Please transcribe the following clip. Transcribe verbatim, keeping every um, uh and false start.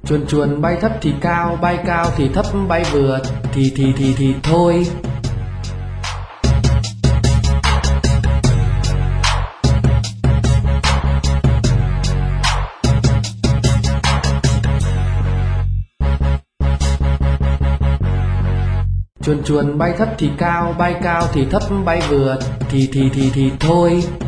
Chuồn chuồn bay thấp thì cao, bay cao thì thấp, bay vừa thì thì thì thì thôi. Chuồn chuồn bay thấp thì cao, bay cao thì thấp, bay vừa thì thì thì thì thôi.